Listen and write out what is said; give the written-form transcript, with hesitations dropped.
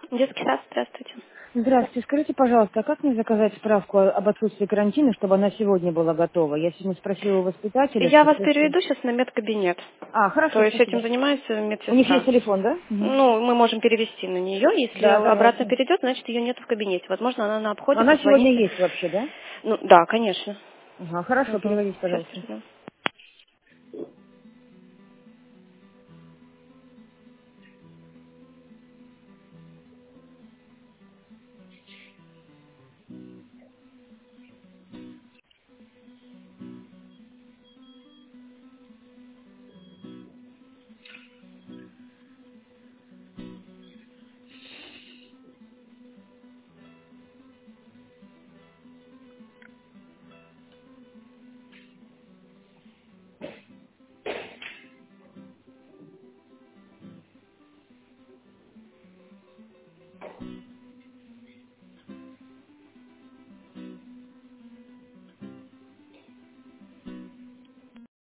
Детский сад, здравствуйте. Здравствуйте. Скажите, пожалуйста, а как мне заказать справку об отсутствии карантина, чтобы она сегодня была готова? Я сегодня спросила у воспитателя, Я что вас слышали. переведу сейчас на медкабинет. А, То хорошо, есть этим спасибо. занимается У них есть медсестра. телефон, да? Мгм. Ну, мы можем перевести на нее. Если Да, обратно давайте. перейдет, значит ее нет в кабинете. Возможно, она на обходе, Она сегодня позвоните. есть вообще, да? Ну, да, конечно. Ага, хорошо, Угу. переводите, Сейчас пожалуйста. перейдем.